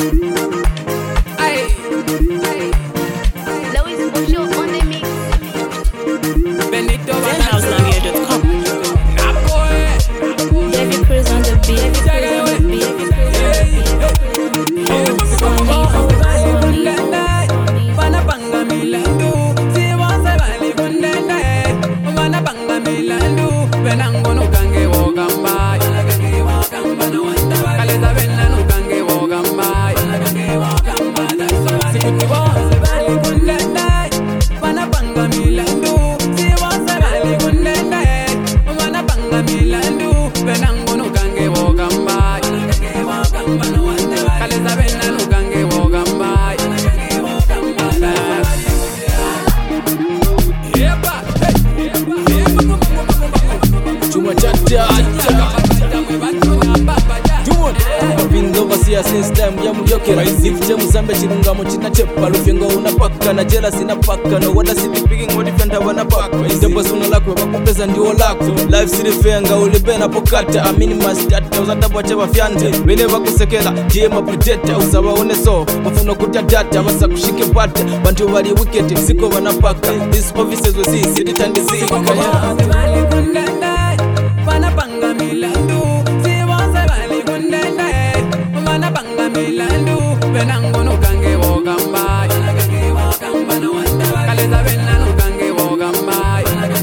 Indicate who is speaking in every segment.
Speaker 1: Nifuje muzambe chirungamo chinachepa lufyengo unapaka na jela sinapaka no wada city picking what defender wanapaka ndebo suno lako bakupeza ndio lako life silifenga ulibena pokata amini mastata uzatabo chaba fyande bene bakusekela die ma predator usaba one so mafuno kutadata basa kushike bata bantu bali wicked siko wanapaka this offices was easy ditandisi kaya
Speaker 2: wanapanga milandu si wose bali kundenda wanapanga milandu benango no kange wogamba no wanda kaleza benna no kange wogamba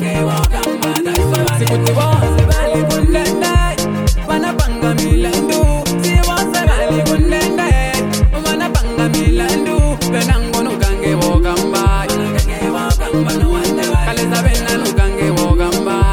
Speaker 2: sikuti wose bali kundenda wanapanga milandu si wose bali kundenda wanapanga milandu benango no kange wogamba no wanda kaleza benna no kange wogamba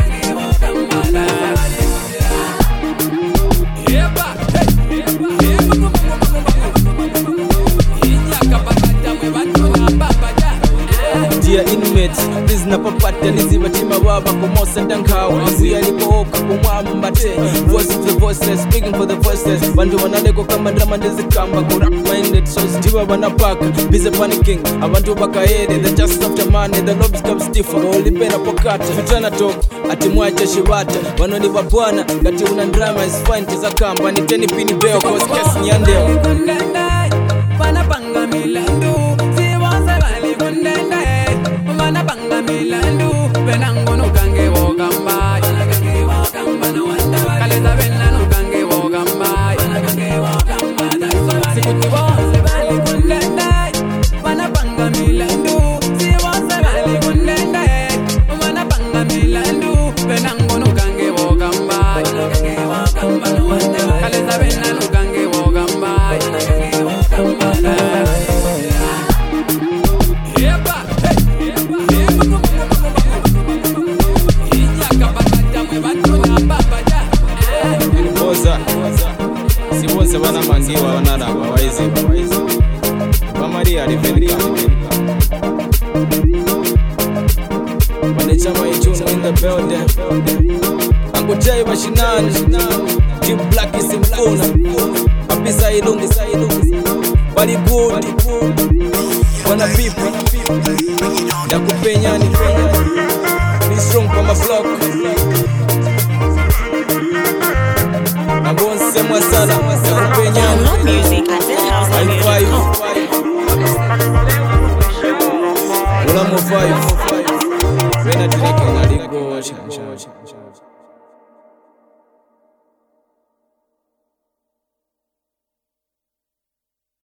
Speaker 1: Dear inmates, please napapata niziba tima baba kumosa ndankawa Azi alipooka kumwambate Voice of the voiceless, speaking for the voiceless Bantu wanadeko kama drama ndezi kamba Kurap minded, so stiwa wanapaka Busy panicking, abantu bakaede They're just after money, the lobbies come stiffer Olipena pokata, futana toko Ati mwacha shibata, wanoni wabwana Gati una drama is fine, tiza kamba Niteni pini beo, cause case nyandeo
Speaker 2: Wanapanga milandu, si wose bali kundenda wanapanga milandu, benango no kange wogamba no wanda kaleza benna no kange wogamba sikuti wose bali kundenda wanapanga milandu, si wose bali kundenda wanapanga milandu, benango no kange wogamba no wanda kaleza benna no kange wogamba
Speaker 1: Sibonse bana mangiwa wanaraba waizi Bamaria Rivenka Wanechama ichunu in the building Angujai mashinani Deep Black is in phone Apisa ilungi Bali good Wana pipa Yakupenyani